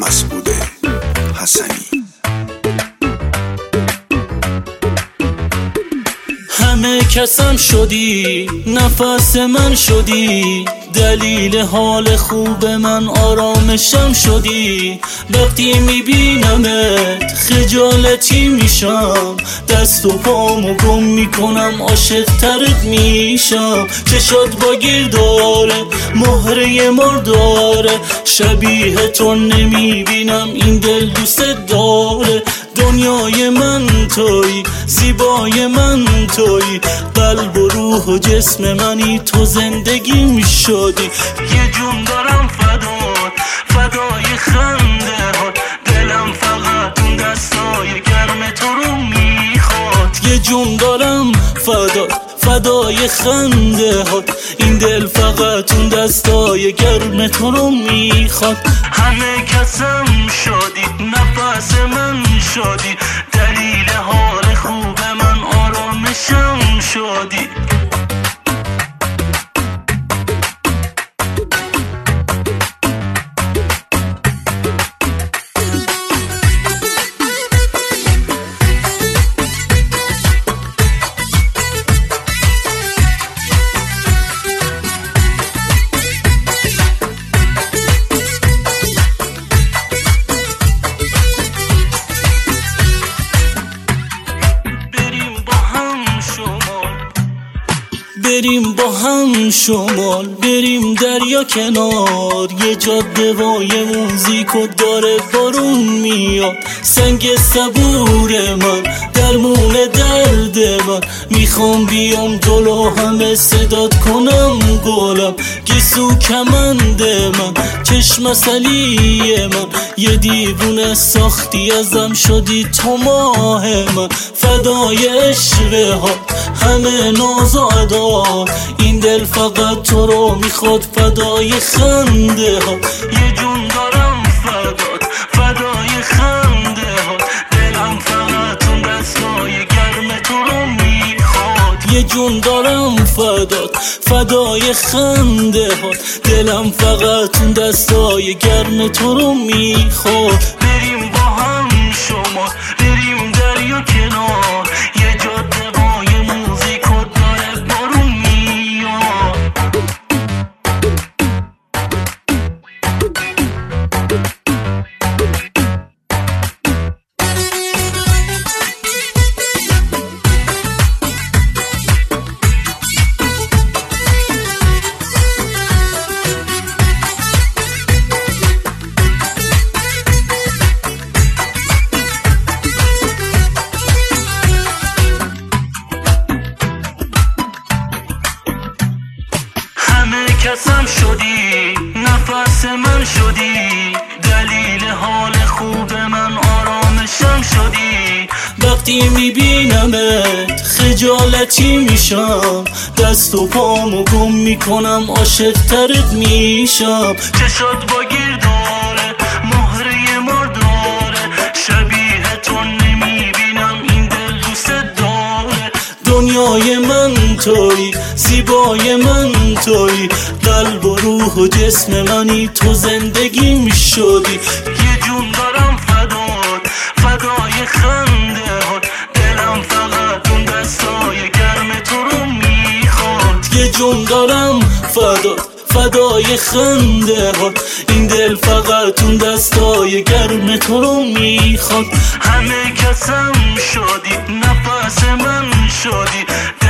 مسعود حسنی. همه کسم شدی، نفس من شدی، دلیل حال خوب من آرامشم شدی. وقتی میبینمت خجالتی میشم، دست و پامو گم میکنم، عاشق ترت میشم. چشات با گیر داره، مهره مرداره، شبیه تو نمیبینم، این دل دوست داره. دنیای من توی، زیبای من توی، قلب و روح و جسم منی، تو زندگی میشدی. یه جون دارم فدای خنده هات، دلم فقط اون دستای گرم تو رو میخواد. یه جون دارم فدای خنده هات، این دل فقط اون دستای گرم تو رو میخواد. همه کسم شدی، نفس من شدی، دلیل حال خوب من آرامشم شدی. بریم با هم شمال، بریم دریا کنار، یه جاده با یه موزیک و داره بارون میاد. سنگ صبور من، درمون درد من، میخوام بیام جلو همه صدات کنم گلم. گیسو کمند من، چشم عسلی من، یه دیوونه ساختی ازم شدی تو ماه من. فدای عشق ها، همه ناز و ادا، این دل فقط تو رو میخواد. فدای خنده ها، یه جون دارم فدای خنده ها، دلم فقط اون دستای گرم تو رو میخواد. یه جون دارم فدای خنده ها، دلم فقط اون دستای گرم تو رو میخواد. بریم با هم شما، بریم دریا کنار، یه جاده با یه موزیک و داره بارون میاد. کسم شدی، نفس من شدی، دلیل حال خوب من آرامشم شدی. وقتی میبینمت خجالتی میشم، دست و پامو گم میکنم، عاشق ترت میشم. چشات با گیر داره، مهره مرداره، شبیه تو نمیبینم، این دل دوست داره. دنیای من توی، زیبای من توی، قلب و روح و جسم منی، تو زندگی میشدی. یه جون دارم فدای خنده هات، دلم فقط اون دستای گرم تو رو میخواد. یه جون دارم فدای خنده هات، این دل فقط اون دستای گرم تو رو میخواد. همه کسم شدی، نفس من شدی،